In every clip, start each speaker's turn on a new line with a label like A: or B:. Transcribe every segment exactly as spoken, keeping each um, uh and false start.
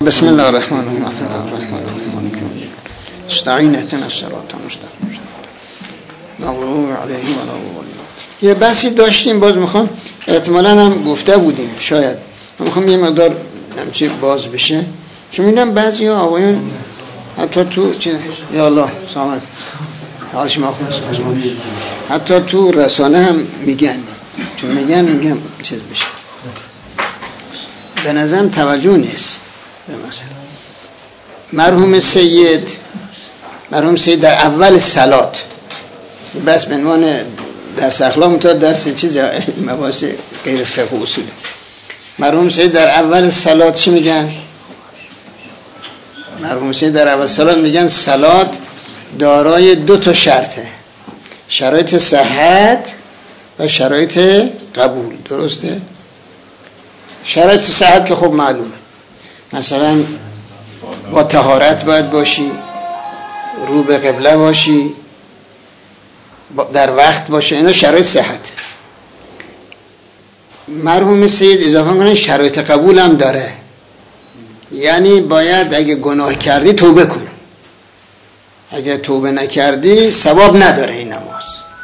A: بسم الله الرحمن الرحیم الرحمن الرحیم استعین اهدنا الصراط المستقیم مغضوب علیهم ولا الضالین. یه بحثی داشتیم باز میخوام احتمالاً هم گفته بودیم شاید میخوام یه مقدار همچی باز بشه چون میدونم بعضی ها آقایون حتی تو چه یا الله سلام علیکم حالش مخلص حتی تو رسانه هم میگن چون میگن میگم چیز بشه به نظرم توجه نیست. به مثلا مرحوم سید مرحوم سید در اول صلات بس به عنوان درس اخلاق تا درس چیز مباحث غیر فقه و اصول مرحوم سید در اول صلات چی میگن؟ مرحوم سید در اول صلات میگن صلات دارای دو تا شرطه، شرایط صحت و شرایط قبول. درسته؟ شرایط صحت که خب معلومه، مثلا با طهارت باید باشی، رو به قبله باشی، در وقت باشه، اینا شرایط صحت. مرحوم سید اضافه کنه شرایط قبول هم داره، یعنی باید اگه گناه کردی توبه کن، اگه توبه نکردی ثواب نداره این نماز.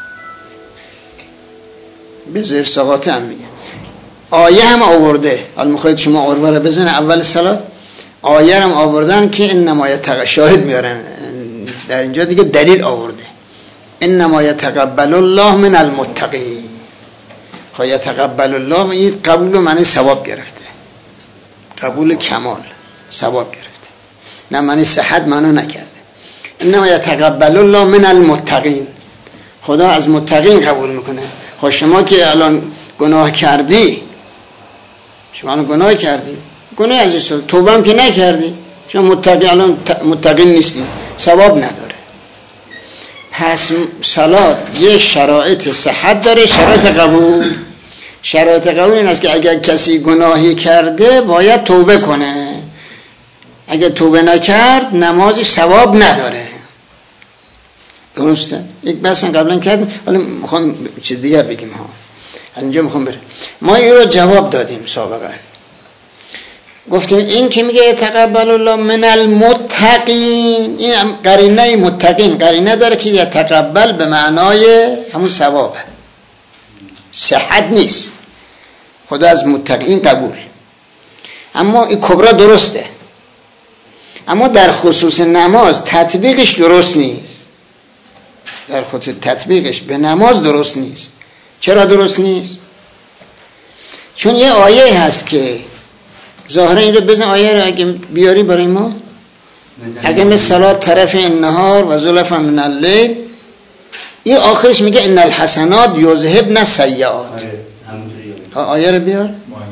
A: به زیر ساقاته هم میگه. آیه هم آورده، حالا میخواید شما عروه رو بزنه اول صلات، آیه هم آوردن که انما یتق شاهد میارن در اینجا دیگه دلیل آورده، انما یتقبل الله من المتقین. خب یتقبل الله این قبول معنی ثواب گرفته، قبول کمال ثواب گرفته، نه معنی صحت معنی نکرده. انما یتقبل الله من المتقین، خدا از متقین قبول میکنه. خب شما که الان گناه کردی، شما الان گناه کردی، گناه از اصول توبه هم که نکردی، شما متقی الان متقین نیستی، ثواب نداره. پس صلات یک شرایط صحت داره، شرایط قبول. شرایط قبول این است که اگر کسی گناهی کرده باید توبه کنه، اگر توبه نکرد نمازش ثواب نداره. درسته؟ یک بحث قبلا کردیم، حالا میخوام چیز دیگر بگیم ها. از اینجا میخوام بره. ما این رو جواب دادیم سابقا، گفتیم این که میگه یتقبل الله من المتقین، این قرینه متقین قرینه داره که یتقبل به معنای همون ثوابه، صحت نیست. خدا از متقین قبول. اما این کبرا درسته، اما در خصوص نماز تطبیقش درست نیست. در خصوص تطبیقش به نماز درست نیست. چرا درست نیست؟ چون یه آیه هست که ظاهرا این رو بزن، آیه رو اگه بیاری برای ما، اگه مثل صلات طرف النهار و زلفا من اللیل، این آخرش میگه ان الحسنات یذهبن السیئات. آیه رو بیار،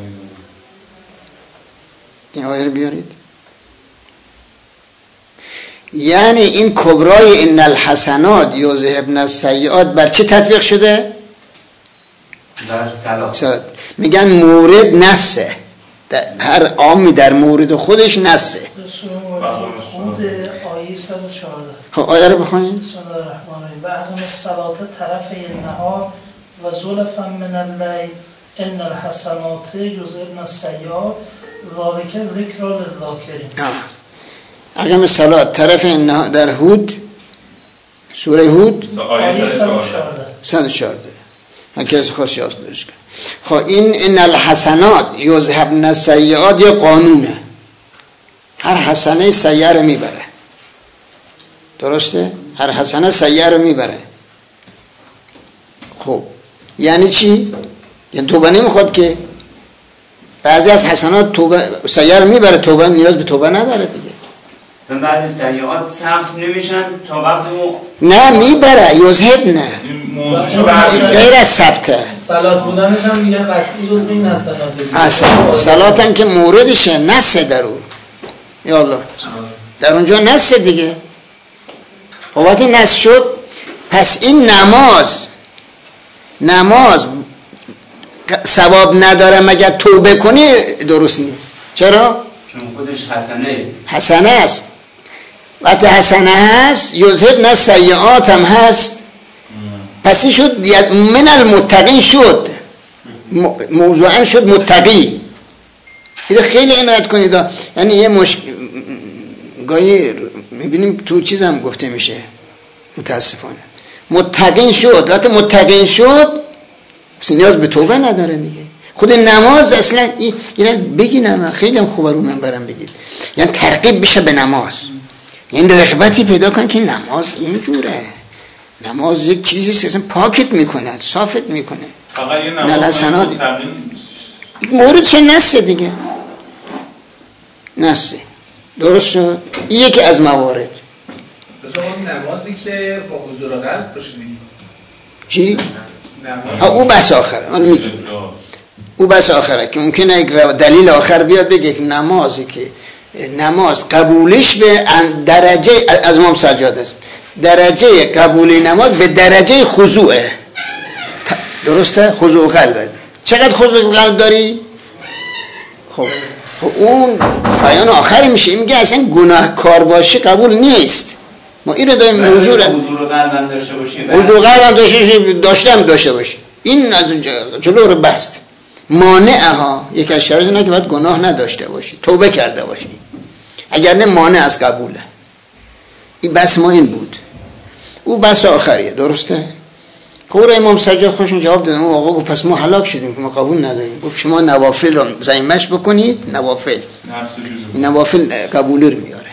A: این آیه رو بیارید. یعنی این کبرای ان الحسنات یذهبن السیئات بر چه تطبیق شده؟
B: در صلات.
A: میگن مورد نسه، هر عامی در مورد خودش نسه.
C: خود آیه صد و چهارده.
A: خب آیه رو بخونید.
C: بسم الله الرحمن الرحیم. و اقم الصلاة طرفی النهار و زلفا من اللیل ان الحسنات یذهبن السیئات ذلک ذکری للذاکرین.
A: اقم الصلاة طرف النهار در هود، سوره هود
C: آیه صد و چهارده.
A: صد و چهارده. من کسی خواست یاد داشت. خب این ان الحسنات یذهبن السیئات یه قانونه، هر حسنه سیئه رو میبره. درسته؟ هر حسنه سیئه رو میبره. خب یعنی چی؟ یعنی توبه نمیخواد که بعضی از حسنات توبه سیئه رو میبره، توبه نیاز به توبه نداره دیگه.
B: و بعضی سیئات سخت نمیشن تا وقتی
A: نه میبره، یذهب نه غیر از ثبته.
D: صلات بودنش هم میگه قطعی جز این حسنات
A: اصلا صلات هم که موردشه، نسه در اون. یا الله در اونجا نسه دیگه. وقتی نس شد پس این نماز نماز ثواب نداره مگر توبه کنی درست نیست. چرا؟
B: چون خودش حسنه
A: حسنه است. وقتی حسنه هست یذهبن السیئات هم هست، پس این شد من المتقین، شد موضوعا شد متقی. این خیلی عنایت کنید. یعنی یه مش گاهی میبینیم تو چیزم گفته میشه متاسفانه متقین شد، وقتی متقین شد اصلا نیاز به توبه نداره دیگه. خود نماز اصلا اینا بگینم خیلی هم خوبه رو منبرم بگید، یعنی ترغیب بشه به نماز، یعنی رغبتی پیدا کن که نماز اینجوره، نماز یک چیزی که اصلا پاکت میکنه، صافت میکنه.
E: فقط یه نماز متقین
A: موردش نسه دیگه، نسه درست شد. این یکی از موارد.
F: بسیار نمازی که با حضور قلب باشه دیگه.
A: چی؟ ها او بس آخره، من میگم او بس آخره که ممکنه یک دلیل آخر بیاد بگه که نمازی که نماز قبولش به درجه از امام سجاد است، درجه قبول نماز به درجه خضوعه. درسته؟ خضوع قلبه. چقدر خضوع قلب داری؟ خب خب اون بیان آخری میشه، میگه اصلا گناهکار باشی قبول نیست. ما این رو داریم حضور
B: قلبم داشته باشی،
A: حضور قلبم داشته باشی، داشتم داشته باشی، این از جلو رو بست. مانع ها یک از شرایط اینه که باید گناه نداشته باشی، توبه کرده باشی، اگر نه مانع از قبوله. این بس ما این بود، او بس آخریه. درسته؟ کور امام سجاد خوشون جواب دادن، اون آقا گفت پس ما هلاک شدیم که ما قبول نداریم. گفت شما نوافل رو زایمش بکنید، نوافل نوافل قبولی رو میاره.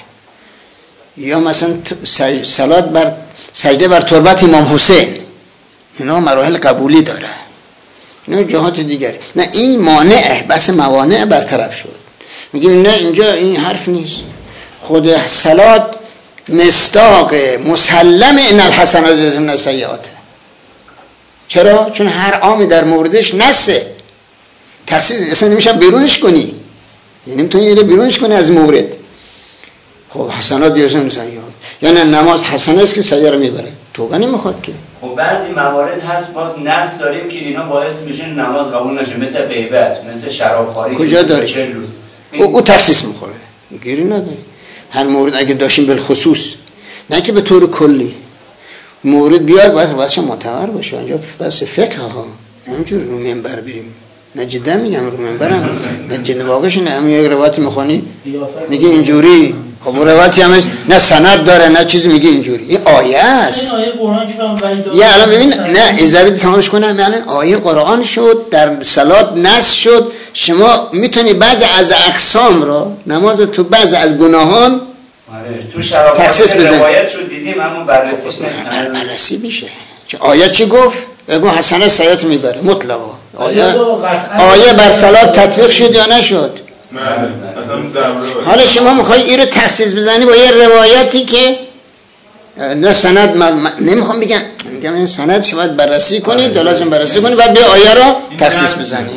A: یا مثلا صلات بر سجده بر تربت امام حسین، اینا مراحل قبولی داره، اینا جهات دیگری. نه این مانعه، بس موانع برطرف شد. میگیم نه اینجا این حرف نیست. خود صلات مصداق مسلم ان الحسنات یذهبن السیئات. چرا؟ چون هر عامی در موردش نسه تخصیص اصلا نمیشه بیرونش کنی، یعنی نمیتونی اینو بیرونش کنی از مورد. خب حسنات یذهبن السیئات، یعنی نماز حسنه است که سیئه رو میبره، توبه نمیخواد که.
B: خب بعضی موارد هست باز نص داریم که اینا باعث میشه نماز قبول نشه، مثل غیبت، مثل شرابخواری.
A: کجا داری؟ او, او تخصیص میخوره، گیری نداری. هر مورد اگه داشتیم بالخصوص، نه که به طور کلی مورد بیاد باید باید معتبر باشه. اینجا بس فقه ها، نمیجور رو منبر بریم، نه جدا میگم رو منبرم، نه جدا واقعش نه. همین یک روایت میخوانی میگه اینجوری، خب روایتی هم نه سند داره نه چیزی، میگه اینجوری. این آیه است.
C: این آیه قرآن که من وحی داره.
A: یا الان ببین، نه اجازه تمامش کنم. یعنی آیه قرآن شد، در صلات نص شد، شما میتونی بعض از اقسام را نماز تو بعض از گناهان
B: تو شرابات
A: تخصیص بزن.
B: روایت شد دیدیم اما بررسیش نمی‌کنه.
A: بررسی میشه. چه آیه چی گفت؟ بگو حسنه سیئات میبره مطلقا. آیه آیه بر صلات تطبیق شد یا نشد؟ حالا شما میخوای این رو تخصیص بزنی با یه روایتی که نه سند، من نمیخوام بگم، میگم این سند شما باید بررسی کنید، لازم بررسی کنید، بعد به آیه رو تخصیص بزنید.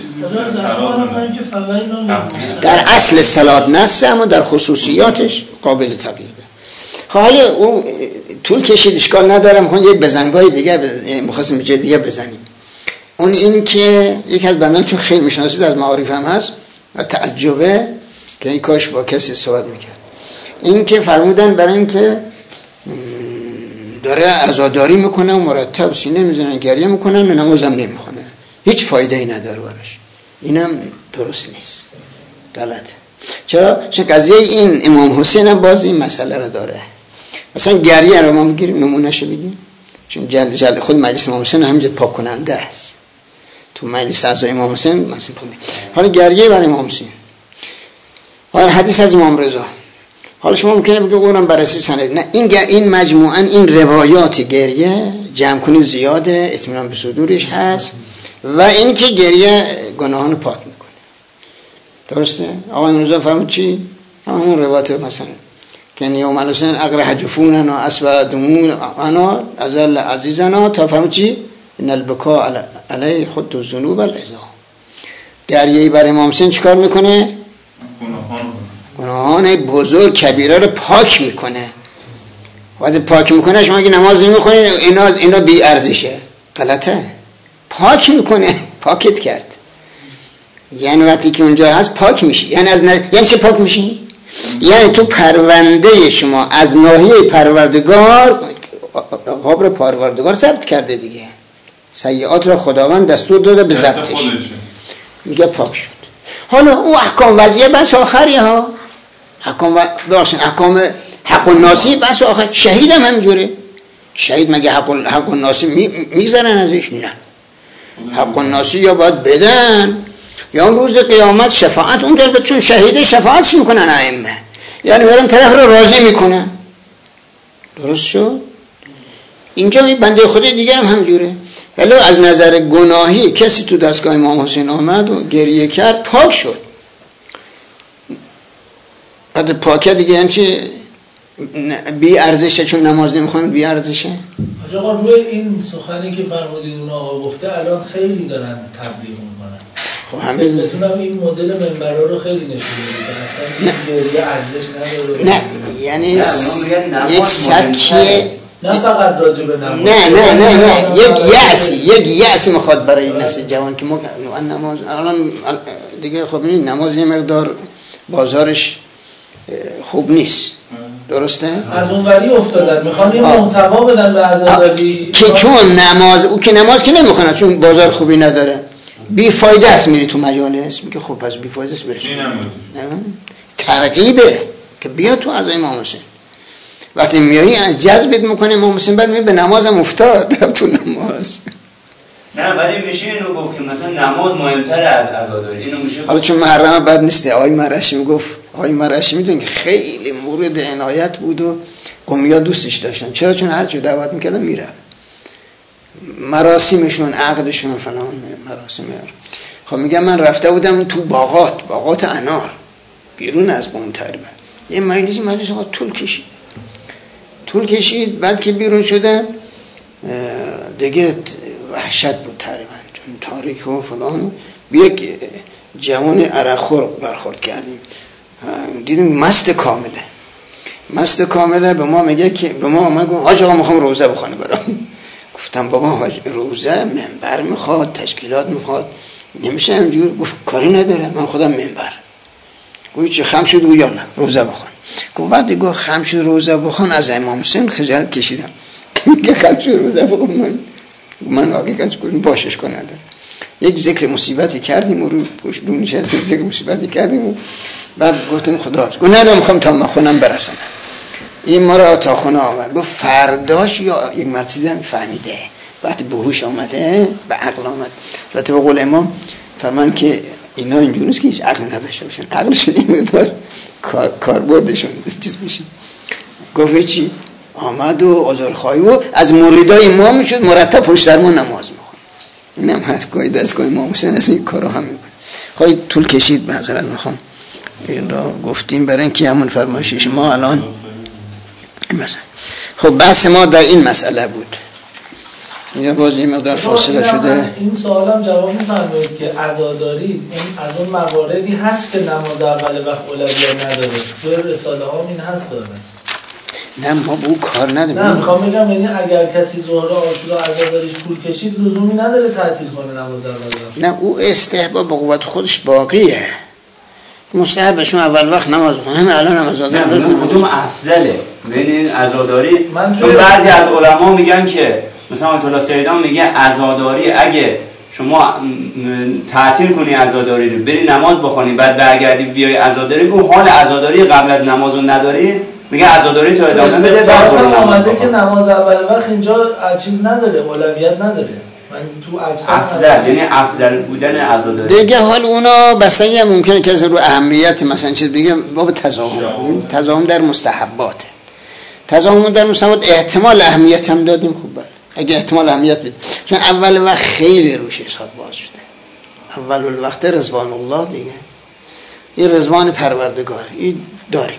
A: در اصل صلات نصه، اما در خصوصیاتش قابل تغییره. خب حالا اون طول کشید، اشکال نداره، میخوام یک بزنگاه دیگه میخواستیم جای دیگه بزنیم. اون این که یک از بندان چون خیلی میشناسید از معارف هم هست و تعجبه که این کاش با کسی صحبت میکرد، این که فرمودن برای این که داره عزاداری میکنه و مرتب سینه میزنن گریه میکنن و نمازم نمیخونه، هیچ فایده ای نداره براش. اینم درست نیست، غلطه. چرا؟ چون قضیه این امام حسین هم باز این مسئله رو داره. مثلا گریه رو ما میگیریم نمونهشو بگیم، چون جل جل خود مجلس امام حسین همینجا پاک کننده است. تو مجلس اعضای امام حسین مثلا حالا گریه برای امام حسین، حالا حدیث از امام رضا، حالا شما ممکنه بگید اونم بررسی سند، نه این این مجموعاً این روایات گریه جمع کنی زیاده، اطمینان به صدورش هست و این که گریه گناهان پاک میکنه. درسته؟ آقا امروز فهمید چی؟ همون روایت مثلا که یوم الحسین اقرح جفوننا اسبع دموعنا ازل عزیزنا، تا فهمید چی؟ ان البکاء علی حد الذنوب العظام. گریه برای امام حسین چیکار میکنه؟ گناهان بزرگ کبیره رو پاک میکنه. وقتی پاک میکنه شما اگه نماز نمیخونید اینا اینا بی ارزشه، غلطه. پاک میکنه، پاکت کرد. یعنی وقتی که اونجا هست پاک میشی. یعنی از ن... یعنی چه پاک میشی؟ یعنی تو پرونده شما از ناحیه پروردگار، قبر پروردگار ضبط کرده دیگه. سیئات را خداوند دستور داده به ضبطش، میگه پاک شد. حالا او احکام وضعیه بس آخری ها، احکام باشین احکام حق الناسی بس آخر. شهید هم همینجوره. شهید مگه حق حق الناسی میگذرن ازش؟ نه، حق الناسی یا باید بدن یا اون روز قیامت شفاعت اونجا به، چون شهیده شفاعتش میکنن ائمه، یعنی برن طرف رو راضی میکنن. درست شد؟ اینجا بنده خدا دیگه هم همجوره. ولی از نظر گناهی کسی تو دستگاه امام حسین آمد و گریه کرد پاک شد. بعد پاکه دیگه یعنی چی؟ بی ارزشه، چون نماز نمیخونه بی ارزشه.
D: آقا روی این سخنی که فرمودید اون آقا گفته الان خیلی دارن تبلیغ میکنن. خب همین بتونم این مدل منبرا رو خیلی نشون میده که اصلا این گریه ارزش نداره.
A: نه یعنی یک سبکیه،
D: نه فقط راجع به نماز،
A: نه نه نه نه یک یأسی یک یأسی میخواد برای نسل جوان که ما نماز الان دیگه خب این نماز یه مقدار بازارش خوب نیست. درسته؟
D: از اونوری افتادن میخوان یه محتوا بدن به عزاداری
A: که چون نماز او که نماز که نمیخونه چون بازار خوبی نداره، بی فایده است میری تو مجالس، میگه خب پس بی فایده است برش. ترغیبه که بیا تو عزای امام حسین. وقتی میایی جذبت میکنه امام حسین، بعد می به نمازم افتاد تو نماز.
B: نه ولی میشه اینو گفت که مثلا نماز مهمتر از عزاداری. اینو میشه
A: حالا چون محرم بد نیست. آقای مرشی میگفت، آقای مرشی میدون که خیلی مورد عنایت بود و قومیا دوستش داشتن. چرا؟ چون هر چی دعوت میکردن میره، مراسمشون عقدشون و فلان مراسم. خب میگم من رفته بودم تو باغات، باغات انار بیرون از قم تقریبا، یه مجلسی مجلس آقا طول کشید طول کشید بعد که بیرون شدم دیگه وحشت بود تقریبا، چون تاریک و فلان. یک جوان عرقخور برخورد کردیم، دیدیم مست کامله مست کامله به ما میگه که به ما اومد گفت حاج آقا میخوام روزه بخونه برام. گفتم بابا حاج روزه منبر میخواد، تشکیلات میخواد، نمیشه همجور. گفت کاری نداره من خودم منبر. گفت چه خم شد؟ گفت یالا روزه بخون. گفت وقتی گفت خم شد روزه بخون از امام حسین خجالت کشیدم. میگه خم شد روزه بخون. من من آگه کنش کنیم باشش کنه. یک ذکر مصیبتی کردیم و رو پشت رو نشستیم ذکر مصیبتی کردیم و بعد گفتیم خدا حافظ. گفت نه نه میخوام تا من خونم برسونم. این ما را تا خونه آمد. گفت فرداش یا یک مرتبه فهمیده وقتی به هوش آمده به عقل آمد. البته به قول امام فرمان که اینا اینجوری نیست که هیچ عقل نداشته باشن، عقلشون این مقدار کار کاربردشون چیز میشه. گفت چی؟ آمد و عذرخواهی و از مولیدای ما میشد مرتب پشت سر ما نماز میخوند. اینم هست گاهی دستگاه ما میشن از این کارا هم میکنه. خواهی طول کشید معذرت میخوام این را گفتیم برای اینکه همون فرمایشش ما الان مثلا. خب بحث ما در این مسئله بود. اینجا باز این مقدار فاصله شده.
D: این سوالم جواب می‌فرمایید که عزاداری این از اون مواردی هست که نماز اول وقت اولویت نداره. تو رساله ها این هست داره.
A: نه ما به اون کار نداریم.
D: نه میخوام بگم یعنی اگر کسی ظهر عاشورا عزاداریش طول کشید لزومی نداره تعطیل کنه نماز اول وقت.
A: نه او استحباب به قوت خودش باقیه. مستحبشون اول وقت نماز بخونه. همه الان هم عزاداری
B: بخونه. کدوم افضله بین این عزاداری؟ چون بعضی از علما میگن که مثلا آیت الله سیدان میگه عزاداری اگه شما تعطیل کنی عزاداری رو بری نماز بخونی بعد برگردی بیای عزاداری کو حال عزاداری قبل از نمازو نداری، میگه عزاداری تو ادامه بده. بعد
D: اومده که نماز اول وقت اینجا چیز نداره، اولویت نداره. من تو
B: افضل یعنی افضل بودن عزاداری
A: دیگه. حال اونا بستگی هم ممکنه که رو اهمیت مثلا چیز بگم باب تضاهم تضاهم در مستحبات تضاهم در مستحبات احتمال اهمیت هم دادیم. خوب بله اگه احتمال اهمیت بدیم چون اول وقت خیلی روش حساب باز شده. اول الوقت رضوان الله دیگه، این رضوان پروردگار این داریم.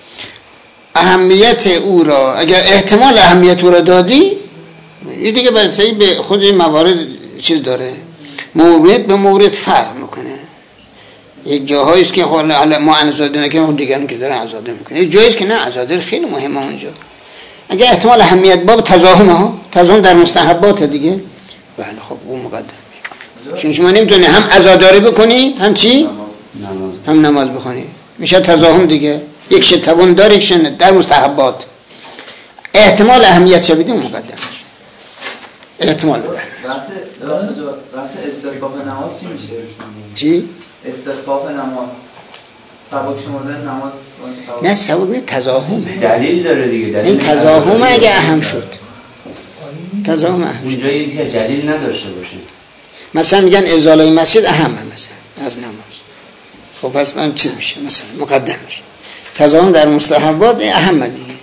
A: اهمیت او را اگر احتمال اهمیت او را دادی این دیگه بسیاری به خود این موارد چیز داره، مورد به مورد فرق میکنه. یک جاهایی است که حالا ما عزاداری نکنیم دیگران که دارن عزاداری میکنه، یک جایی است که نه عزاداری خیلی مهمه اونجا. اگه احتمال اهمیت باب تضاهم ها تضاهم در مستحبات دیگه بله خب اون مقدم میشه. چون شما نمیتونی هم عزاداری بکنی هم چی؟
B: نماز.
A: هم نماز بخونی، میشه تضاهم دیگه. یک شتوان داره یک شن در مستحبات احتمال اهمیت شو بدیم مقدم میشه. احتمال بده.
G: بحث بحث بحث استحباب نماز چی میشه؟
A: چی؟
G: استخفاف نماز، سبک شمردن نماز.
A: نه سبک نه، تضاهمه.
B: دلیل داره دیگه. دلیل
A: این تضاهمه اگه اهم شد. تضاهم اهم
B: اونجا یکی دلیل نداشته باشه.
A: مثلا میگن ازاله مسجد اهمه مثلا از نماز. خب پس من چیز میشه مثلا مقدم میشه. تضاهم در مستحبات اهمه دیگه.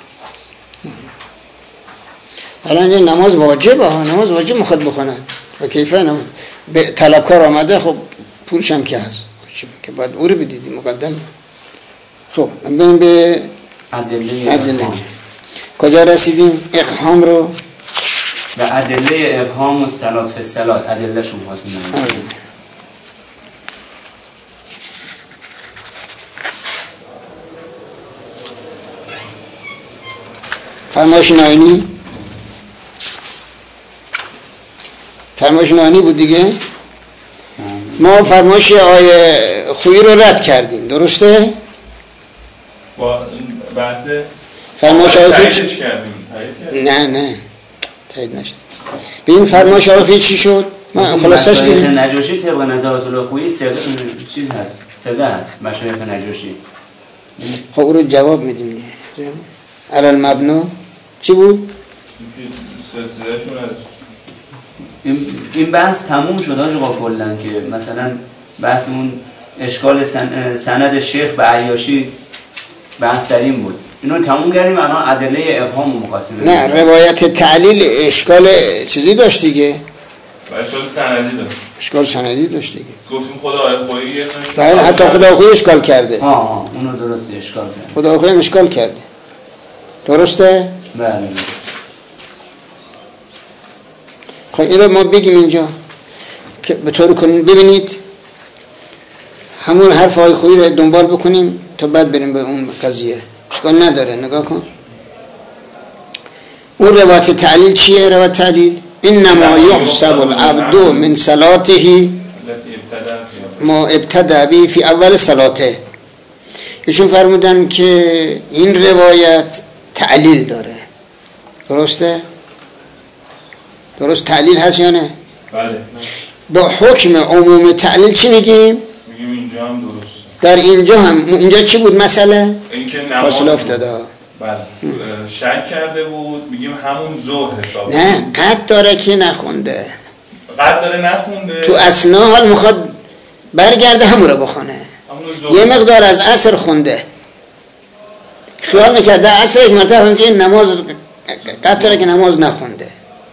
A: الان این نماز واجبه ها، نماز واجب میخواد بخونن و کیفه نماز به طلبکار آمده، خب پولش هم که هست که باید او رو بدیدی مقدم. خب بریم به
B: ادله
A: ادله. کجا رسیدیم؟ اقحام رو
B: و ادله ابهام و صلات فی الصلات ادله شون واسه
A: فرمایش ناینی فرمایش ناینی بود دیگه. ما فرمایش آیه خویی رو رد کردیم، درسته؟
E: با بحث
A: فرمایش آیه خویی
E: کردیم.
A: نه نه تایید نشد. به این فرمایش آیه خویی چی شد؟ ما خلاصش بگیم.
B: نجاشی طبق نظرات الله خویی سه چیز هست، سه هست مشایخ نجاشی.
A: خب او رو جواب میدیم دیگه. علی المبنا چی بود؟
E: سلسله‌شون هست.
B: این این بحث تموم شد آقا کلا که مثلا بحث اون اشکال سن، سند شیخ به عیاشی بحث در این بود. اینو تموم کردیم، الان ادله ابهام رو مخواستیم.
A: نه روایت تعلیل اشکال چیزی داشت دیگه.
E: اشکال سندی داشت.
A: اشکال سندی داشت دیگه.
E: گفتیم خدای خویی یه
A: بله حتی خدای خویی اشکال کرده.
B: ها ها اونو درسته اشکال کرده.
A: خدای خویی اشکال کرده. درسته؟
B: بله.
A: خب این رو ما بگیم اینجا که به طور کنید ببینید همون حرف های خویی رو دنبال بکنیم تا بعد بریم به اون قضیه. اشکال نداره، نگاه کن. اون روایت تعلیل چیه؟ روایت تعلیل انما یحسب العبد من صلاته ما ابتدأ به فی اول صلاته. ایشون فرمودن که این روایت تعلیل داره، درسته؟ درست تعلیل هست یا نه؟
E: بله.
A: با حکم عموم تعلیل چی میگیم؟
E: میگیم اینجا هم درست.
A: در اینجا هم اینجا چی بود مسئله؟
E: اینکه
A: فاصله افتاده.
E: بله. شک کرده بود، میگیم همون ظهر حساب.
A: نه قد داره که نخونده.
E: قد داره نخونده.
A: تو اثنا حال میخواد برگرده همون رو بخونه. یه مقدار از عصر خونده. خیال میکرد در عصر یک مرتبه هم که این نماز قد داره که نماز نخونده.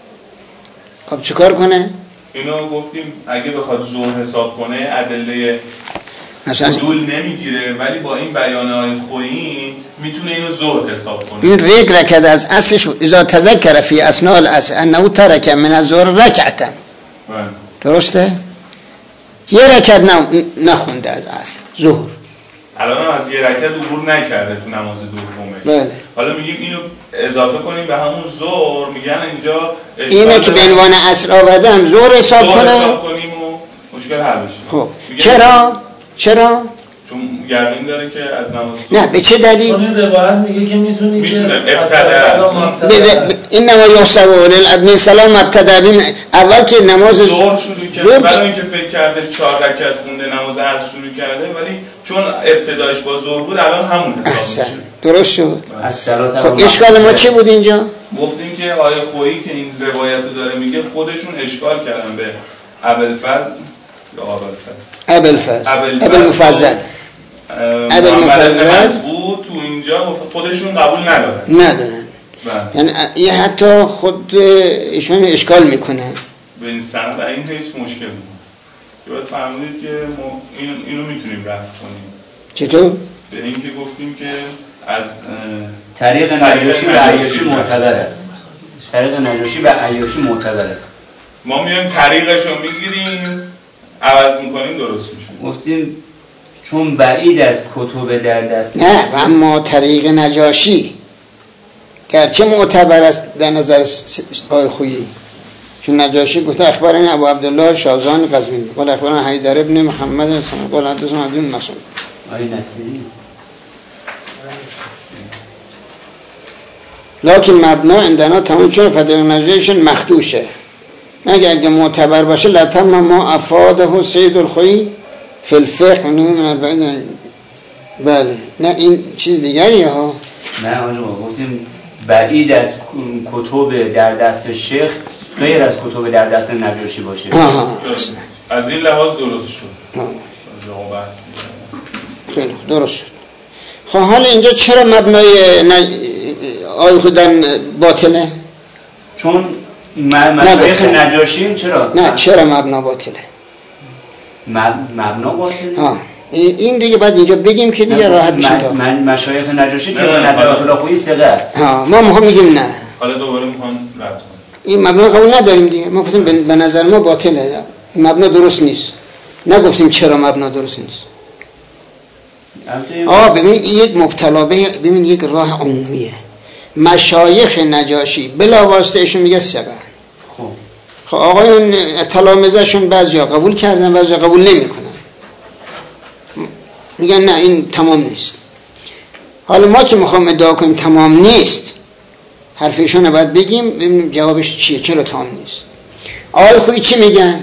A: خب چیکار کنه؟
E: اینو گفتیم اگه بخواد ظهر حساب کنه ادله عدول نمیگیره، ولی با این بیانهای خویی میتونه اینو ظهر حساب کنه.
A: این ریک رکد از عصر شد اذا تذکر فی اثناء العصر انه ترک من الظهر رکعتا. درسته؟ یه رکعت نخونده از عصر ظهر.
E: الان هم از یه رکعت عبور نکرده تو نماز دومه.
A: بله.
E: حالا میگیم اینو اضافه کنیم به همون ظهر، میگن اینجا
A: اینه که به عنوان عصر آوردم ظهر حساب کنه.
E: ظهر حساب کنیم و مشکل حل بشه.
A: خب چرا؟ چرا؟
E: چون یقین داره که از نماز
A: نه به چه دلیل؟
D: چون این روایت میگه که میتونی که
E: ابتدا
A: این نما یحسب للعبد سلام ابتدا بیم اول که نماز
E: ظهر شروع کرده، برای اینکه فکر کرده چهار رکعت خونده نماز عصر شروع کرده، ولی چون ابتدایش با ظهر بود الان همون حساب میشه.
A: درست شد. خب اشکال ما چی بود اینجا؟
E: گفتیم که آیه خویی که این روایت رو داره میگه خودشون اشکال کردن به ابوالفضل یا ابوالفضل ابوالمفضل ابوالمفضل بود تو اینجا خودشون قبول ندارن
A: ندارن یعنی یه حتی خود ایشون اشکال میکنه
E: به این سند این حیث مشکل بود که باید فهمونید که ما اینو, اینو میتونیم رفت کنیم.
A: چطور؟
E: به این که گفتیم که از
B: طریق نجاشی و عیاشی معتبر است. طریق نجاشی و عیاشی معتبر است.
E: ما میایم طریقش رو میگیریم عوض میکنیم درست میشه.
B: گفتیم چون بعید از کتب در دست
A: نه اما طریق نجاشی گرچه معتبر است در نظر آقای خویی، چون نجاشی گفته اخبرنی ابو عبدالله شازان قزوینی قال اخبرنا حیدر ابن محمد سن قال حدثنا عبد المسعود
B: آی نصیری.
A: لکن مبنا عندنا تمام چون فضل نجاشی مخدوشه، مگه اگه معتبر باشه لطم ما افاده سید الخویی فی الفقه نمیدونم. بله نه این چیز دیگریه ها.
B: نه آجا گفتیم بعید از کتب در دست شیخ غیر از کتب در دست نجاشی باشه.
A: آها
E: از این لحاظ درست شد.
A: خیلی درست شد. خب حالا اینجا چرا مبنای نج... آی خودن باطله؟
B: چون مشایخ نجاشی چرا؟
A: نه چرا مبنا باطله؟
B: مب... مبنا باطله؟
A: ها این دیگه بعد اینجا بگیم که دیگه راحت میشه.
B: من مشایخ نجاشی که به نظر الله خویی ثقه است.
A: ها ما میخوام میگیم نه.
E: حالا دوباره میخوام رد
A: این مبنا قبول نداریم دیگه. ما گفتیم به نظر ما باطله. مبنا درست نیست. نگفتیم چرا مبنا درست نیست. آه ببین یک مبتلا به ببین یک راه عمومیه. مشایخ نجاشی بلا واسطه ایشون میگه ثقه. خب خب آقایون تلامذه‌شون بعضیا قبول کردن بعضیا قبول نمیکنن. میگن نه این تمام نیست. حالا ما که میخوام ادعا کنیم تمام نیست حرف ایشون رو باید بگیم ببینیم جوابش چیه چرا تمام نیست. آقای خویی چی میگن؟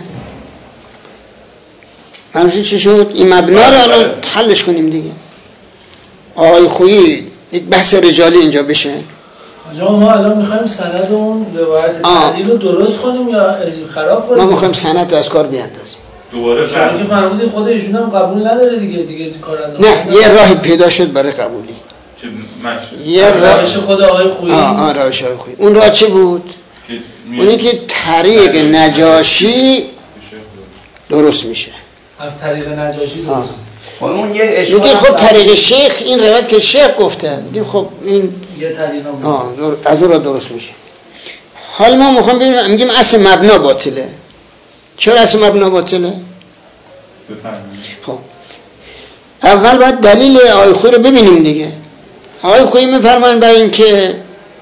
A: همچنین چی شد؟ این مبنا رو الان حلش کنیم دیگه. آقای خویی یک بحث رجالی اینجا بشه.
D: آجا ما الان میخوایم سند اون روایت تعلیل رو درست کنیم یا خراب کنیم؟
A: ما میخوایم سند رو از کار بیاندازیم.
E: دوباره
D: شما که فرمودید خود ایشون هم قبول نداره دیگه دیگه کارنده.
A: نه یه راهی پیدا شد برای قبولی.
E: چه مش؟
A: یه
D: روش خود آقای خویی.
A: آه آه روش آقای خویی. اون راه چی بود؟ اونی که طریق نجاشی درست میشه.
D: از طریق نجاشی درست.
B: خب اون یه اشکال
A: میگه خب طریق شیخ این روایت که شیخ گفته میگه خب این
D: یه طریق
A: آه از اون را درست میشه. حال ما میخوام ببینیم میگیم اصل مبنا باطله. چرا اصل مبنا باطله؟
E: بفرمایید.
A: خب اول باید دلیل آقای خویی رو ببینیم دیگه. آقای خویی میفرمایند برای اینکه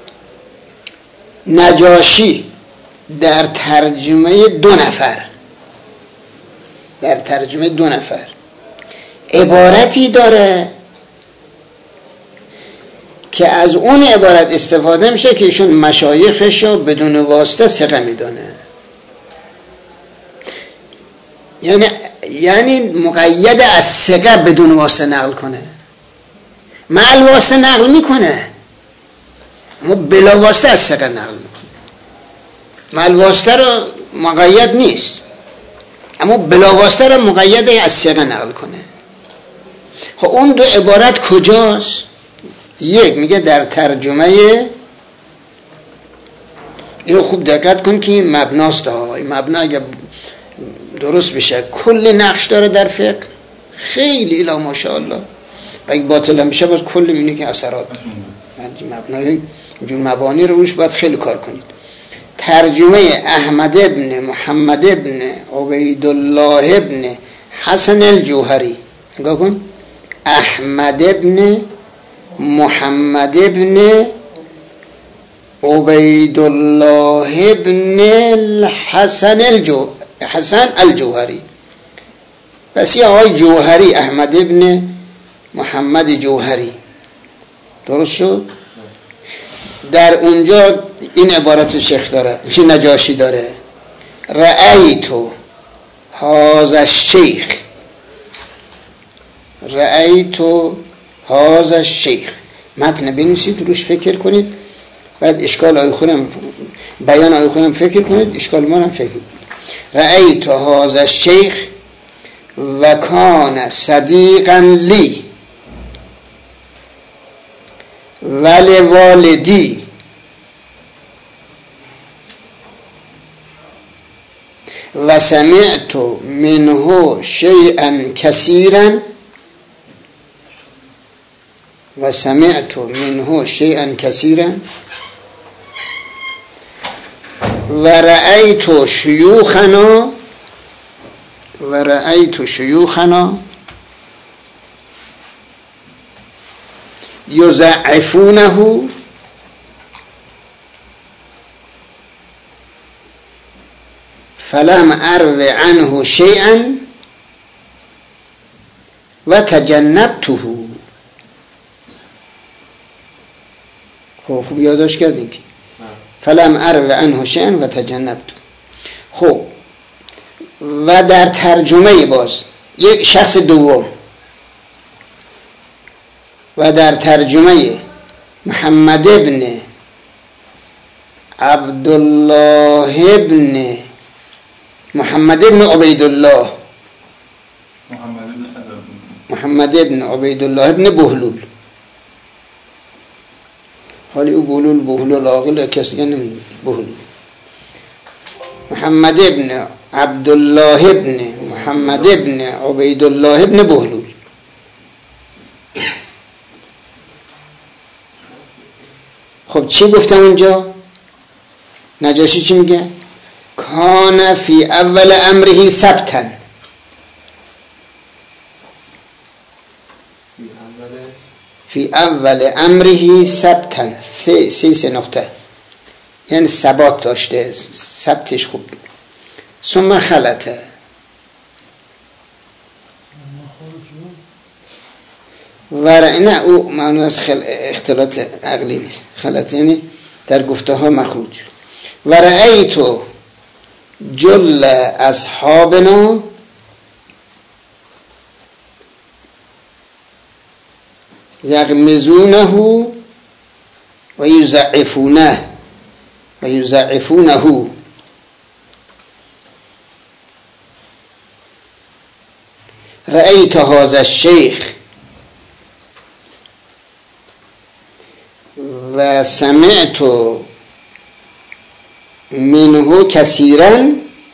A: نجاشی در ترجمه دو نفر در ترجمه دو نفر عبارتی داره که از اون عبارت استفاده میشه که ایشون مشایخش رو بدون واسطه ثقه میدونه. یعنی یعنی مقید از ثقه بدون واسطه نقل کنه. مع واسطه نقل میکنه اما بلا واسطه از ثقه نقل میکنه. مع واسطه رو مقید نیست اما بلا واسطه رو مقید از ثقه نقل کنه. خب اون دو عبارت کجاست؟ یک میگه در ترجمه، اینو خوب دقت کن که این مبناست ها. این مبنا اگه درست بشه کلی نقش داره در فقه خیلی الا ماشاءالله. و اگه باطل هم بشه باز کلی میینه که اثرات مبنای اینجور مبانی رو روش باید خیلی کار کنید. ترجمه احمد ابن محمد ابن عبیدالله ابن حسن الجوهری. نگاه کن احمد ابن محمد ابن عبیدالله ابن الحسن الجو حسن الجوهری. پس یه آقای جوهری احمد ابن محمد جوهری درست شد. در اونجا این عبارت شیخ داره که نجاشی داره رأیتو هذا الشیخ رأیتو هذا الشیخ. متن بنویسید روش فکر کنید بعد اشکال آیه خودم بیان آیه خودم فکر کنید اشکال ما هم فکر کنید. رأیتو هذا الشیخ و کان صدیقا لی ولی والدی و سمعت منه شیئا کثیرا و سمعت منه شیئا کثیرا و رأیت شیوخنا و رأیت شیوخنا یضعفونه فلم ارو عنه شیئا و تجنبته. خب خوب یادداشت کردین که فلم ارو عنه شیئا و تجنبته. خب و در ترجمه باز یک شخص دوم و در ترجمه محمد ابن عبدالله ابن محمد ابن عبیدالله محمد ابن عبیدالله ابن بهلول، حالی او بهلول بهلول آقل کسی نمیگه بهلول، محمد ابن عبدالله ابن محمد ابن عبیدالله ابن بهلول. خب چی گفتم اونجا؟ نجاشی چی میگه؟ کان فی اول امره ثبتا، فی اول امره ثبتا، سه سه سه نقطه، یعنی ثبات داشته، ثبتش خوب. ثم خلطه، و نه او معنی از اختلاط عقلی نیست، خلط یعنی در گفته ها مخروج. و رأیتو جل اصحابنا یغمزونه و یضعفونه و یضعفونه. رأیت هذا الشیخ و سمعت منه کثیرا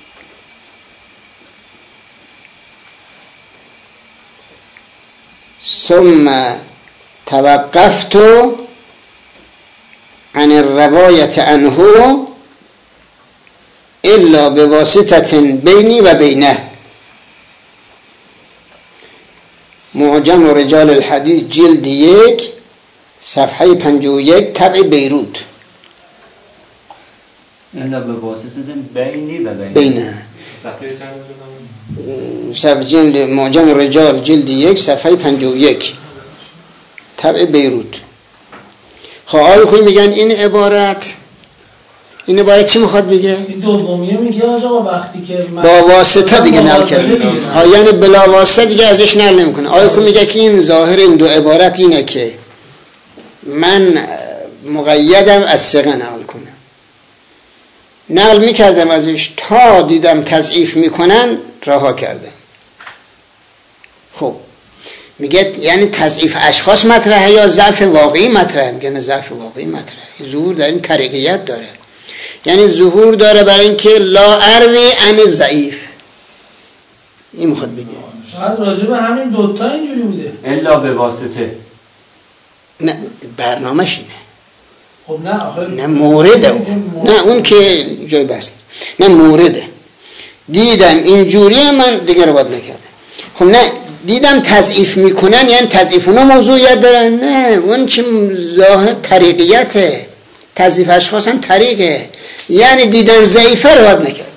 A: ثم توقفت عن الروایت عنه الا بواسطة بینی و بینه. معجم رجال الحدیث جلد یک صفحه پنجاه و یک طبع بیروت.
B: الا بواسطة بینی و بینه.
A: بینه.
E: صفحه چند؟
A: صفحه جلد معجم رجال جلد یک صفحه پنجاه و یک طبع بیروت. خب آقای خوی میگن این عبارت این عبارت چی میخواد بگه؟
D: این دومیه میگه آقا وقتی که
A: با واسطه دیگه نقل کرده، ها یعنی بلا واسطه دیگه ازش نقل نمیکنه. آقای خوی میگه که این ظاهر این دو عبارت اینه که من مقیدم از ثقه نقل کنم، نقل میکردم ازش تا دیدم تضعیف میکنن رها کردم. خب میگه یعنی تضعیف اشخاص مطرحه یا ضعف واقعی مطرحه؟ میگه نه، ضعف واقعی مطرحه. ظهور در این طریقیت داره، یعنی ظهور داره برای اینکه لا اروی عن ضعیف. این میخواد بگه
D: شاید راجع به همین دوتا اینجوری بوده،
B: الا به واسطه.
A: نه برنامه‌ش اینه.
D: خب نه آخر
A: نه مورده اون. نه اون که جای بحث نه مورده. دیدم اینجوریه من دیگه رو باید نکردم. خب نه دیدم تضعیف میکنن یعنی تضعیف اونا موضوعیت دارن؟ نه، اون چه ظاهر طریقیته، تضعیف اشخاص هم طریقه، یعنی دیدم ضعیفه رو باید نکردم.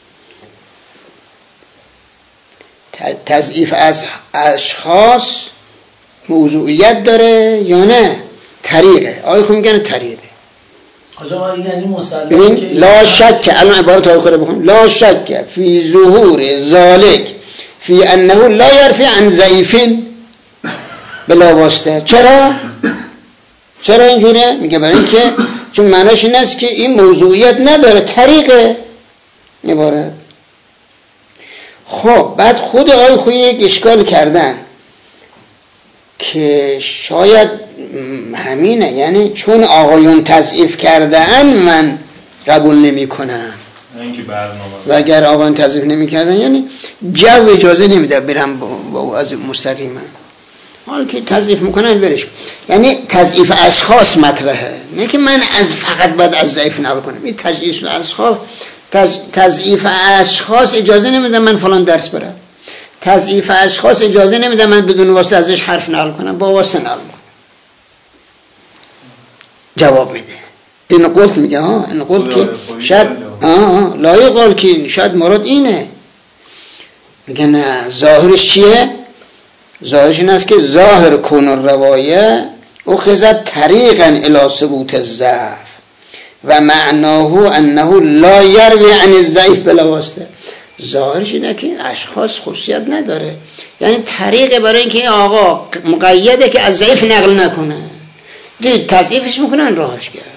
A: تضعیف از اشخاص موضوعیت داره یا نه؟ طریقه. آقای خود میگن طریقه.
D: آقا یعنی مسلمه
A: ببین لا شک، الان عبارت آقای خود بخون، لا شک فی ظهور ذالک فی انه لا یرفع عن ضعیفین بلا واسطه. چرا؟ چرا اینجوریه؟ میگه برای اینکه چون معناش این است که این موضوعیت نداره، طریقه عبارت. خب بعد خود آقای خوی یک اشکال کردن که شاید همینه، یعنی چون آقایون تضعیف کردن من قبول نمی کنم و اگر آقایون تضعیف نمی کردن یعنی جو اجازه نمیده برم با او از مستقیما، حالا که تضعیف میکنن برش. یعنی تضعیف اشخاص مطرحه، نه که من از فقط باید از ضعیف نقل کنم. این تضعیف اشخاص تضعیف اشخاص اجازه نمیده من فلان درس برم، تضعیف اشخاص اجازه نمیده من بدون واسطه ازش حرف نقل کنم، با واسطه نقل کنم. جواب میده این قلت میگه ها این قلت که شاید آه لایق قال که شاید مراد اینه. میگه نه، ظاهرش چیه؟ ظاهرش این است که ظاهر کون الروایه اخذت طریقا الی ثبوت الضعف و معناه انه لا یروی عن الضعیف بلا واسطه. ظاهرش اینه که اشخاص خصوصیت نداره، یعنی طریقه برای اینکه آقا مقیده که از ضعیف نقل نکنه، دید تضعیفش میکنن راهش کرد.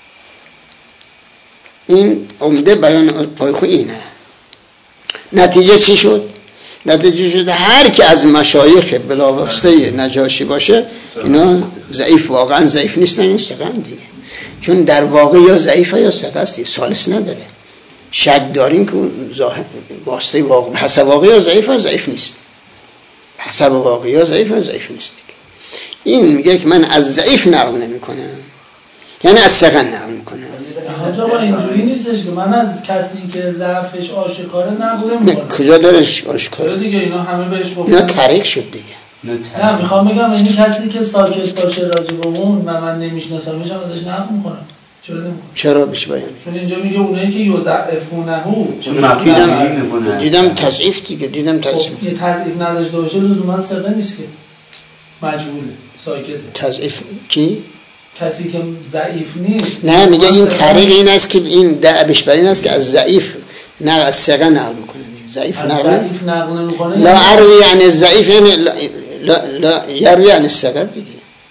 A: این عمده بیان آقای خو اینه. نتیجه چی شد؟ نتیجه شد هر که از مشایخ بلاواسطه نجاشی باشه اینا ضعیف، واقعا ضعیف نیستن، این ثقه دیگه، چون در واقع یا ضعیفه یا ثقه است، سالس نداره. شک داریم که ظاهر واسطه واقع حسب واقع یا ضعیف یا ضعیف نیست، حسب واقع یا ضعیف یا ضعیف نیست. این میگه که من از ضعیف نقل نمی کنم، یعنی از ثقه نقل میکنم.
D: حاجا با اینجوری نیستش که من از کسی که ضعفش آشکاره نقل نمیکنم.
A: کجا دارش آشکاره؟
D: دیگه اینا همه بهش گفتن.
A: اینا طریق شد دیگه.
D: نه میخوام بگم این کسی که ساکت باشه راجع به اون من من نمیشناسمش هم ازش نقل میکنم. چرا نمیکنم؟
A: چرا بهش بیان؟
D: چون اینجا میگه اونایی که یضعفونه
A: دیدم دیدم تضعیف دیگه، دیدم تضعیف.
D: یه تضعیف نداشته باشه لزوما ثقه نیست که. مجهوله، ساکته.
A: تضعیف کی؟
D: کسی که ضعیف نیست.
A: نه میگه این طریق این است که این دعبش بر این است که از ضعیف نه از ثقه نقل میکنه. ضعیف نقل
D: ضعیف نقل نمیکنه.
A: لا اروی یعنی ضعیف یعنی لا لا یروی یعنی ثقه دیگه.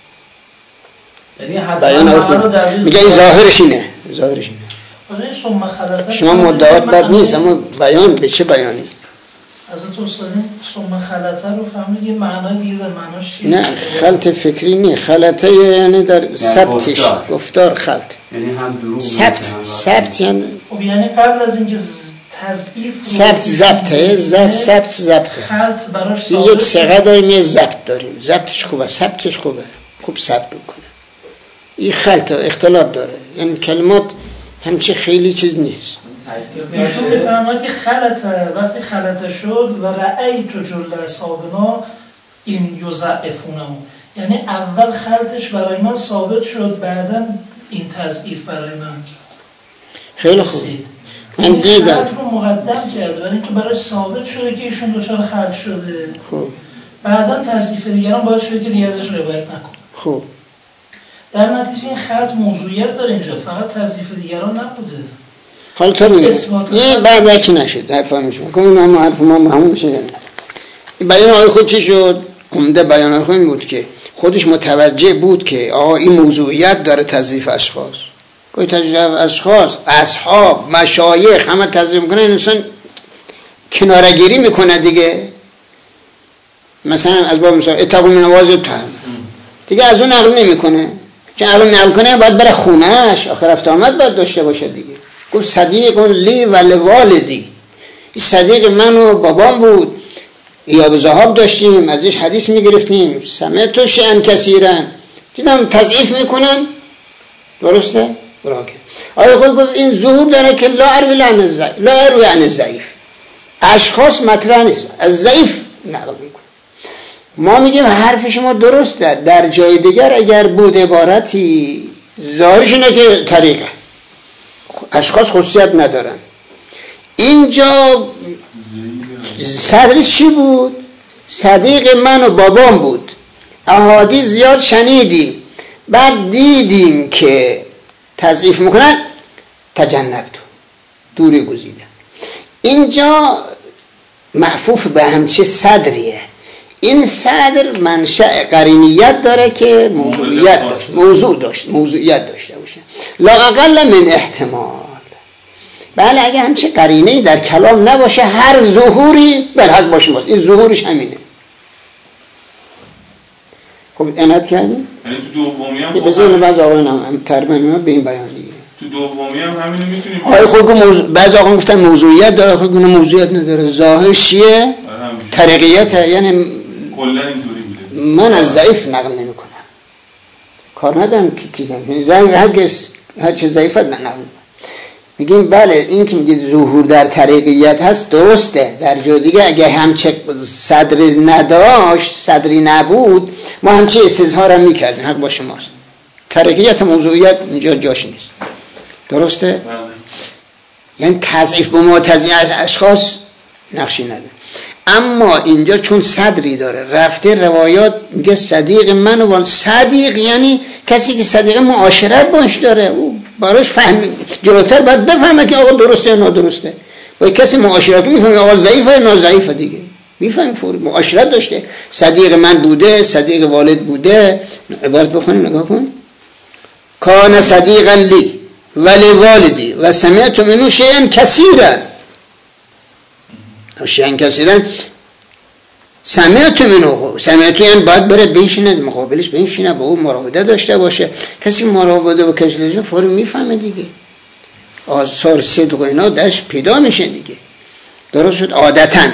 D: یعنی حتما
A: میگه این ظاهرش اینه، ظاهرش اینه. شما مدعات بد نیست، اما بیان به چه بیانی؟
C: از تو استادیم ثم خلطه رو فهمید یه معنای دیگه در معناش چیه؟
A: نه خلط فکری نه، خلطه یعنی در ثبتش، گفتار خلط،
B: یعنی هم دروغ،
A: ثبت ثبت یعنی
C: خب یعنی قبل از اینکه تضعیف
A: ثبت ضبطه، ضبط ثبت ضبطه،
C: خلط براش ثابت،
A: یک ثقه داریم یه ضبط داریم، ضبطش خوبه، ثبتش خوبه، خوب ثبت میکنه. این خلط اختلاف داره، یعنی کلمات همچه خیلی چیز نیست.
C: ایشون میفرماید که خلطه، وقتی خلطه شد و رأیت جل اصحابنا این یضعفونه، یعنی اول خلطش برای من ثابت شد، بعدا این تضعیف برای من
A: خیلی خوب. من دیدم
C: خلط رو مقدم کرده برای اینکه برای ثابت شده که ایشون دوچار خلط شده،
A: خوب.
C: بعدا تضعیف دیگران باعث شده که دیگه ازش روایت نکن.
A: خوب.
C: در نتیجه این خلط موضوعیت داره اینجا، فقط تضعیف دیگران نبوده.
A: حالا تو میگه یه بعد یکی نشد حرف همشون کنون، اما حرف ما مهم میشه. بیان آقای خود چی شد؟ عمده بیان آقای خود بود که خودش متوجه بود که آقا این موضوعیت داره تضعیف اشخاص. کوئی تضعیف اشخاص، اصحاب، مشایخ همه تضعیف میکنه، انسان کنارگیری میکنه دیگه. مثلا از باب مثلا اتقوا من نوازتهم دیگه از اون نقل نمیکنه، چون اگه نقل کنه باید بره خونهش، آخر رفت آمد باید داشته باشه دیگه. گفت صدیق لی و لوالدی، این صدیق من و بابام بود، یا به زهاب داشتیم ازش حدیث میگرفتیم، سمعت شیئا کثیرا، دیدم تضعیف میکنن. درسته؟ براکه آیا خود گفت این ظهور داره که لا اروی عن الضعیف، اشخاص مطرح نیست، از ضعیف نقل میکنه. ما میگیم حرف شما درسته، در جای دیگر اگر بود عبارتی ظاهرش اینه که طریقه اشخاص خصوصیت ندارن. اینجا صدرش چی بود؟ صدیق من و بابام بود، احادیث زیاد شنیدیم، بعد دیدیم که تضعیف میکنن، تجنبتو، دوری گزیدم. اینجا معفوف به همچه صدریه. این صدر منشأ قرینیت داره که موضوعیت داشت، موضوع داشت، موضوعیت داشته باشه، لا اقل من احتمال. بله اگه همچه قرینه‌ای در کلام نباشه، هر ظهوری بالحق باشه، باشه این ظهورش همینه. خب عنایت کردیم؟
E: یعنی تو دومی هم
A: بذارین بعض آقایان هم تربیت ما به این بیان دیگه.
E: تو دومی هم همینو میتونیم.
A: آقای خود موضوع بعض آقایان گفتن موضوعیت داره، خود گونه موضوعیت نداره. ظاهرش چیه؟ طریقیت، یعنی
E: کلا اینطوری بوده.
A: من از ضعیف نقل نمی‌کنم. کار ندارم که کی ضعیف، هر کس هر چه ضعیفت نقل. میگیم بله این که میگید ظهور در طریقیت هست درسته، در جای دیگه اگه همچه صدری نداشت، صدری نبود، ما همچه استظهار هم میکردیم، حق با شماست. طریقیت موضوعیت اینجا جاش نیست. درسته؟
E: بله.
A: یعنی تضعیف به ما تضعیف از اشخاص نقشی نداره. اما اینجا چون صدری داره، رفته روایات میگه صدیق من و صدیق یعنی کسی که صدیق معاشرت باش داره، او براش فهم جلوتر باید بفهمه که آقا درسته یا نادرسته. و کسی معاشرت میفهمه آقا ضعیفه نه ضعیفه دیگه، میفهمه فوری معاشرت داشته، صدیق من بوده، صدیق والد بوده. عبارت بخونیم نگاه کن. کان صدیقا لی ولی والدی و سمعت منو شیئا کثیرا. شیئا کثیرا سمعت منو، سمعت یعنی باید بره بنشینه مقابلش، بنشینه با اون مراوده داشته باشه. کسی مراوده و کشلجه فوری میفهمه دیگه، آثار صدق و اینا درش پیدا میشه دیگه. درست شد؟ عادتاً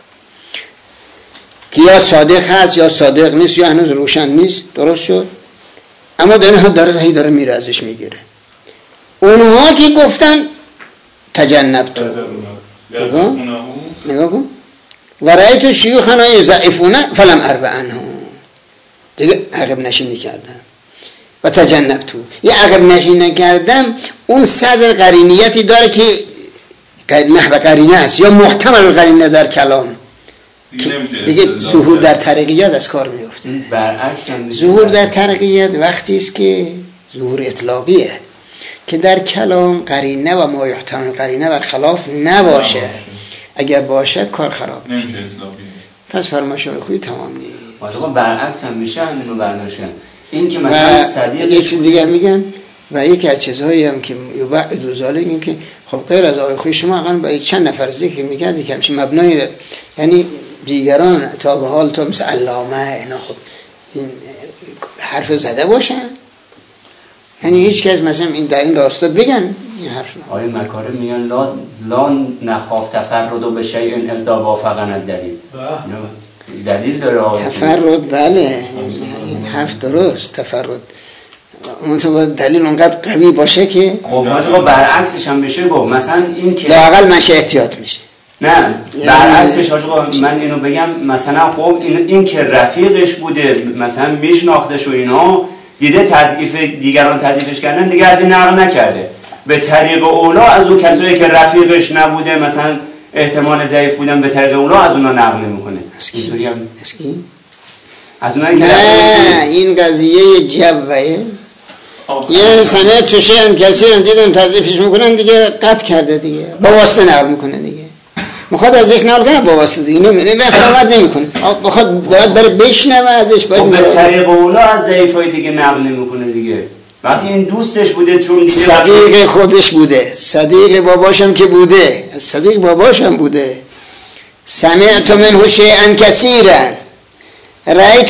A: که یا صادق هست یا صادق نیست یا هنوز روشن نیست. درست شد؟ اما در اینها داره هی داره میره ازش میگیره. اونها که گفتن تجنب تو نگاه نگاه کن و رأیت شیوخنا یضعفونه فلم اربع عنهم، دیگه عقب نشینی کردم. و تجنب تو یه عقب نشینی کردم اون صدر قرینیتی داره که نحو قرینه است یا محتمل قرینه در کلام، دیگه ظهور در طریقیت از کار میفته.
B: برعکس
A: ظهور در طریقیت وقتی است که ظهور اطلاقیه که در کلام قرینه و ما یحتمل قرینه بر خلاف نباشه. اگر باشه کار خراب میشه. پس فرمایش خوبی تمام نیست.
B: واقعا برعکس هم میشه همینو برداشتن. این که مثلا صدیق
A: یک چیز دیگه میگن و یکی از چیزهایی هم که یبعد و ذالک این که خب غیر از آیه خوی شما اقلا با چند نفر ذکر میکردی که همچین مبنای یعنی دیگران تا به حال تو مثل علامه اینا خب این حرف زده باشن، یعنی هیچ کس مثلا این در این راستا بگن این حرف.
B: آیه مکارم میگن لا لا نخاف تفرد و به شیء اذا وافقنا الدلیل. دلیل داره
A: تفرد. بله این حرف درست، تفرد اون تو باید دلیل اونقدر قوی باشه که
B: خب ما برعکسش هم بشه. گفت مثلا این که
A: لااقل منشه احتیاط میشه.
B: نه برعکسش آقا من اینو بگم مثلا خب این, این که رفیقش بوده مثلا میشناختش و اینا دیده تضعیف دیگران تضعیفش کردن دیگه از این نقل نکرده. به طریق اولا از اون کسایی که رفیقش نبوده مثلا احتمال ضعیف بودن به طریق اولا از اونا نقل نمیکنه. اینطوری هم
A: اسکی
B: از اونایی که
A: نه این قضیه جبهه یعنی سمعت تو شیئا کثیرا دیدن تضعیفش میکنن دیگه قطع کرده دیگه با واسطه نقل میکنه دیگه. میخواد ازش نقل کنه با واسطه دیگه نمیره نفرمت نمیکنه. بخواد باید بره بشنوه ازش باید
B: به طریق اولا از ضعیفای دیگه نقل نمیکنه دیگه. وقتی این دوستش بوده چون
A: صدیق خودش بوده، صدیق باباشم که بوده، صدیق باباشم بوده. سمعت منه شیئا کثیرا رأیت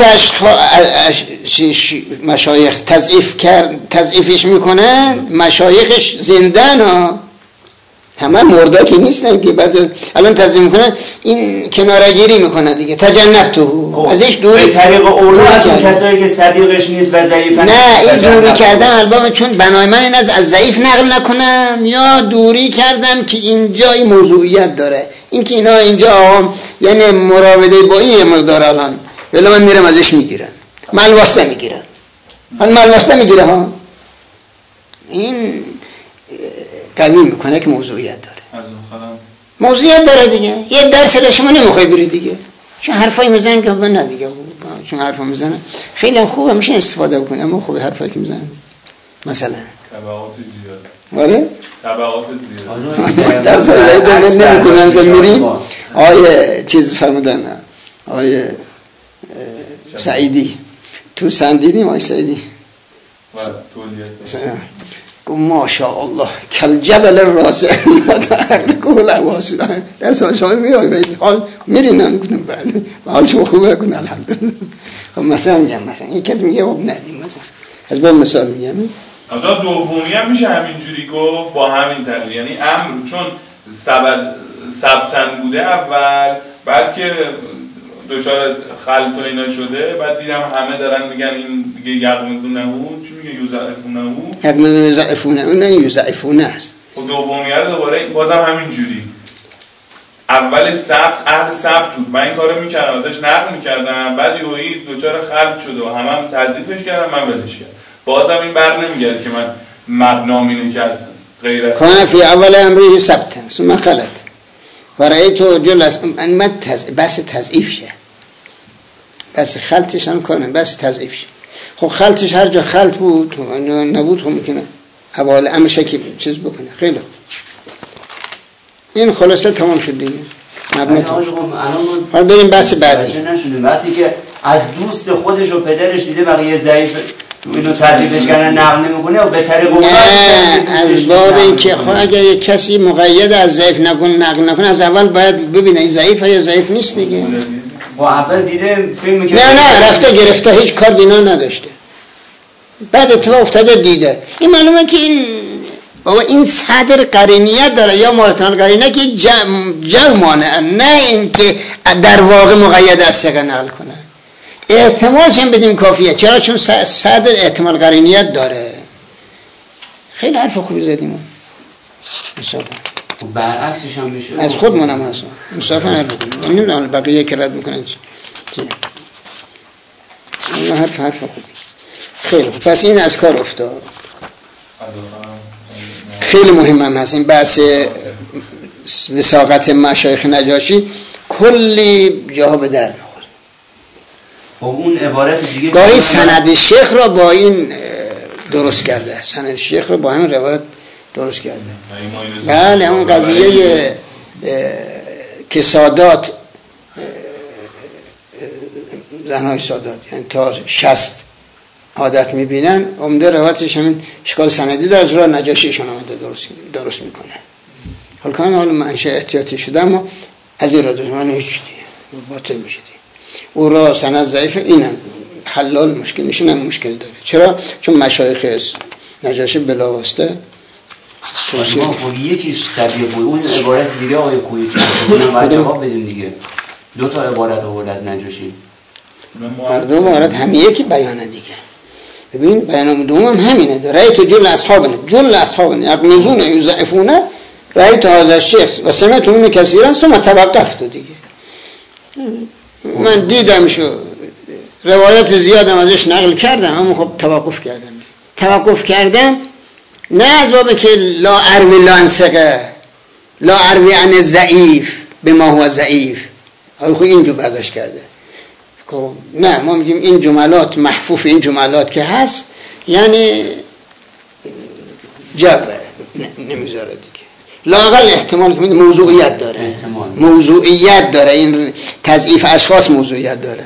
A: مشایخ تضعیف کرد تضعیفش میکنن، مشایخش زندن ها همه مردا که نیستن که بعد الان تضعیف میکنن این کنارگیری میکنه دیگه. تجنب تو ازش دوری
B: به طریق اولا از اون کسایی که صدیقش نیست و ضعیفن
A: نه این دوری کردن البته چون بنای من این از از ضعیف نقل نکنم یا دوری کردم که اینجا این موضوعیت داره. این که اینا اینجا یعنی مراوده با این مقدار الان ولی من میرم ازش میگیرم ملواسته میگیرم من ملواسته میگیره ها این قوی میکنه که موضوعیت داره. موضوعیت داره دیگه. یه درس را شما نمیخوای بری دیگه چون حرفایی میزنن که نه دیگه چون حرفا میزنن خیلی هم خوبه میشه استفاده بکنه اما خوبه حرفایی که میزنن مثلا
E: تبعات زیاد
A: ولی
E: تبعات زیاد
A: درس را دیگه نمیکنم زن میریم آیه چیز فرمودن آیه سعیدی تو سند دیدیم آیه سعیدی ماشاءالله کل جبل الراسع کل واسع در شما میاد حال میرین نمیکنم بله حال شما خوبه کن الحمدلله. خب مثلا میگم مثلا یک کس میگه خب ندیم مثلا از با مثال میگم
E: اما دومی هم میشه همینجوری گفت با همین طریق یعنی امر چون سبب ثبتن بوده اول بعد که دچار خلط و اینا شده بعد دیدم همه دارن میگن این دیگه یقمدونه چی میگه یوزعفونه
A: یقمدونه یوزعفونه اون نه یوزعفونه است.
E: خب دومیه رو دوباره بازم همین جوری اولش ثبت اهل ثبت بود من این کارو میکردم ازش نقل میکردم بعد یهویی دچار خلط شده و همه هم تضعیفش کردم من ولش کردم بازم این بر نمیگرده که من مبنام اینو که از غیر از
A: کان فی اول امره ثبت ثم خلط فرای تو جلس من بس تضعیف شه بس خلطش هم کنه بس تضعیف شه. خب خلطش هر جا خلط بود نبود خب میکنه اول امشه که چیز بکنه خیلی این خلاصه تمام شد دیگه. مبناتون حالا بریم بحث بعدی.
B: وقتی که از دوست خودش و پدرش دیده بقیه ضعیف اینو تضعیفش کردن نقل نمیکنه و به طریق اون
A: از باب اینکه خب اگر یک کسی مقید از ضعیف نکن نقل نکنه از اول باید ببینه این ضعیفه یا ضعیف نیست دیگه.
B: با اول دیده فیلمی که
A: نه نه رفته گرفته هیچ کار بینا نداشته بعد اتفاق افتاده دیده این معلومه که این بابا این صدر قرینیت داره یا محتمل قرینه که جو مانع نه این که در واقع مقید از ثقه نقل کنه احتمالش هم بدیم کافیه چرا چون صدر احتمال قرینیت داره خیلی حرف خوبی زدیم مصافه
B: برعکسش هم میشه
A: از خود منم هستم مصافه نرد بکنم نمیدونم بقیه که رد میکنن چی این حرف حرف خوبی خیلی خوب پس این از کار افتاد خیلی مهم هم هست این بحث وثاقت مشایخ نجاشی کلی جاها به در میخوره
B: خب اون عبارت دیگه
A: گاهی سند شیخ را با این درست کرده سند شیخ را با همین روایت درست کرده بله اون قضیه که سادات زنهای سادات یعنی تا شست عادت میبینن عمده روایتش همین اشکال سندی داره از راه نجاشیشون آمده درست درست میکنه حال کان حال منشه احتیاطی شده اما از این را داریم من هیچ دیگه باطل میشه دیگه او را سند ضعیف اینم حلال مشکل نشون هم مشکل داره چرا؟ چون مشایخ نجاشی بلا واسطه
B: توصیه خب یکیش طبیعه بود اون عبارت دیگه آقای خویی اونم باید جواب بدیم دیگه دو تا عبارت آورد از نجاشی
A: هر دو عبارت هم یکی بیانه دیگه ببین بیان دوم هم همینه رأیت جل اصحابنا جل اصحابنا یقمزون یضعفون رأیت هذا الشخص و سمعت منه کثیرا ثم توقفت دیگه من دیدم شو روایت زیادم ازش نقل کردم اما خب توقف کردم توقف کردم نه از بابه که لا اروی لا انسقه لا اروی عن ضعیف به ما هو ضعیف خب اینجور برداشت کرده نه ما میگیم این جملات محفوف این جملات که هست یعنی جبه نمیذاره دیگه لااقل احتمال که موضوعیت داره احتمال. موضوعیت داره این تضعیف اشخاص موضوعیت داره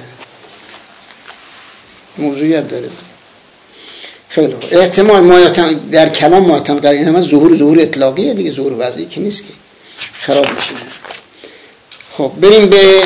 A: موضوعیت داره خیلی خوب احتمال مایاتن در کلام مایاتن قرینه هم ظهور ظهور اطلاقیه دیگه ظهور وضعی که نیست که خراب میشه خب بریم به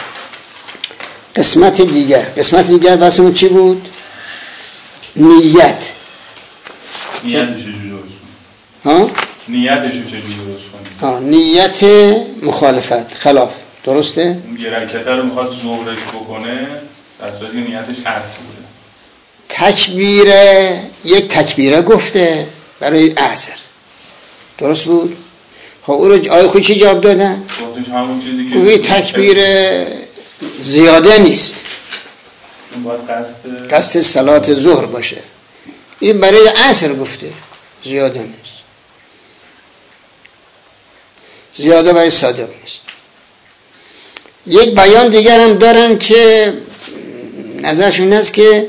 A: قسمت دیگر قسمت دیگر بحثمون چی بود؟ نیت
E: نیتش چجوری درست
A: کنی؟ ها؟
E: نیتش چجوری درست کنی؟
A: ها نیت مخالفت خلاف درسته؟
E: اون یه رکعته رو میخواد ظهرش بکنه در صورتی که نیتش اصل بوده
A: تکبیره یک تکبیره گفته برای عصر درست بود؟ خب او رو آیا خود چی جواب دادن؟
E: گفتش همون چیزی که
A: اوی تکبیره زیاده نیست
E: باید قصد
A: قصد صلات ظهر باشه این برای عصر گفته زیاده نیست زیاده برای صادق نیست یک بیان دیگر هم دارن که نظرشون است که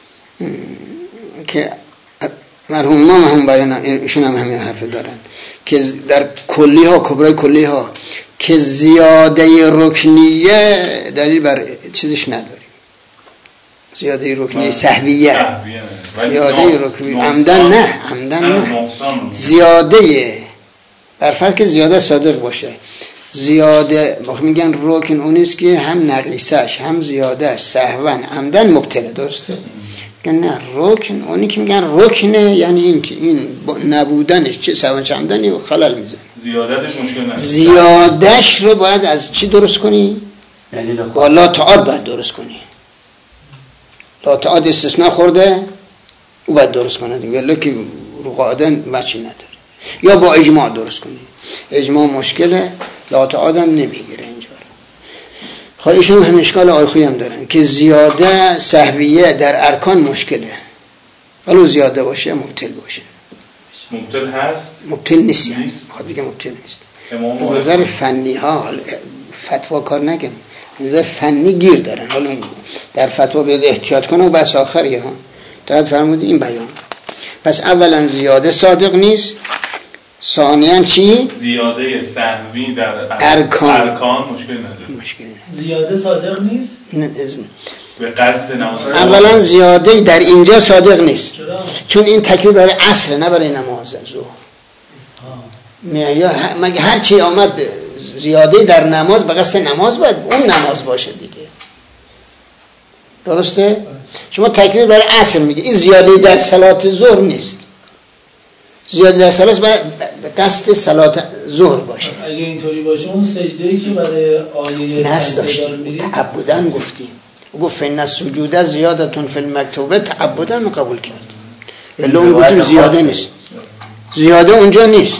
A: که مرحوم امام هم بیان ایشون هم همین حرف دارن که در کلی ها کبرای کلی ها که زیاده رکنیه دلیل بر چیزش نداریم زیاده رکنیه سهویه زیاده رکنیه عمدن نه عمدن نه زیاده بر فرض که زیاده صادق باشه زیاده میگن رکن اونیست که هم نقیصش هم زیادهش سهون عمدن مبتله درسته نه رکن اونی که میگن رکنه یعنی این که این نبودنش چه سهون چه عمدنی و خلل میزنه
E: زیادتش مشکل نداره
A: زیادش رو باید از چی درست کنی؟ با لا تعاد باید درست کنی لا تعاد استثناء خورده او باید درست کنه ولی که رو قاعده بچی نداره یا با اجماع درست کنی اجماع مشکله لا تعاد هم نمیگیره اینجا خواهیشون هم اشکال آیخوی هم دارن که زیاده سهویه در ارکان مشکله ولو زیاده باشه مبتل باشه
E: مبتل هست؟
A: مبتل نیست یعنی خواهد بگه مبتل نیست از نظر فنی ها فتوا کار نکن از نظر فنی گیر دارن حالا در فتوا باید احتیاط کنه و بس آخری ها دقیق فرمودی این بیان پس اولا زیاده صادق نیست ثانیاً چی؟
E: زیاده سهوی در
A: ارکان
E: ارکان مشکل نداره.
A: مشکل نداره.
D: زیاده صادق نیست؟
A: نه اذن.
E: به قصد نماز.
A: اولا زیاده در اینجا صادق نیست. چون این تکبیر برای عصر نه برای نماز ظهر. مگه هر چی آمد زیاده در نماز به قصد نماز باید اون نماز باشه دیگه. درسته؟ شما تکبیر برای عصر میگه، این زیاده در صلات ظهر نیست. زیاده در صلات باید به قصد صلات ظهر باشه.
D: پس اگه اینطوری باشه اون سجده‌ای که برای آیه سجده دار میرید
A: تعبداً گفتیم. گفت فن السجود زیادتون فی المکتوبه تعبداً قبول کرد. الا اون گفتیم زیاده نیست. زیاده اونجا نیست.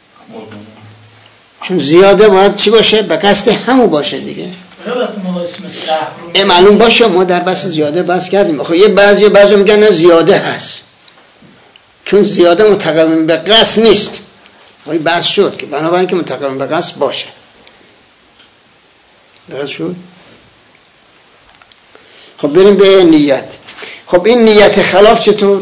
A: چون زیاده باید چی باشه؟ به قصد همو باشه دیگه. ای معلوم باشه ما در بحث زیاده بحث کردیم. خب یه بعضی بعضی میگن نه زیاده هست. چون زیاده متقابل به قصد نیست. ولی بحث شد که بنابراین که متقابل به قصد باشه. درست شد؟ خب بریم به نیت. خب این نیت خلاف چطور؟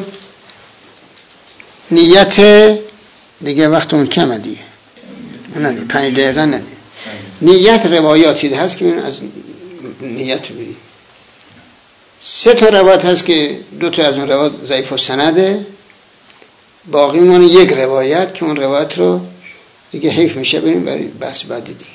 A: نیت دیگه وقتمون کمه دیگه. نه پنج دقیقه نه. نیت روایاتی هست که از نیت بگیم. سه تا روایت هست که دو تا از اون روایت ضعیف السنده، باقی مون یک روایت که اون روایت رو دیگه حیف میشه بریم برای بحث بعدی دیگه.